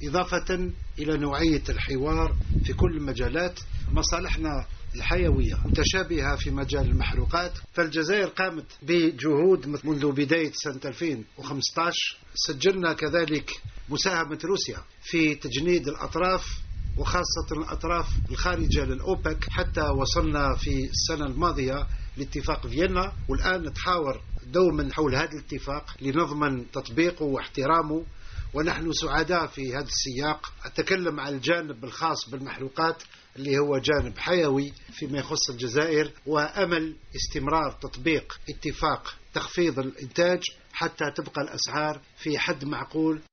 إضافة إلى نوعية الحوار في كل المجالات. مصالحنا الحيوية متشابهة في مجال المحروقات، فالجزائر قامت بجهود منذ بداية سنة 2015. سجلنا كذلك مساهمة روسيا في تجنيد الأطراف، وخاصة الأطراف الخارجة للأوبك، حتى وصلنا في السنة الماضية لاتفاق فيينا، والآن نتحاور دوما حول هذا الاتفاق لنضمن تطبيقه واحترامه، ونحن سعداء في هذا السياق. أتكلم عن الجانب الخاص بالمحروقات اللي هو جانب حيوي فيما يخص الجزائر، وأمل استمرار تطبيق اتفاق تخفيض الإنتاج حتى تبقى الأسعار في حد معقول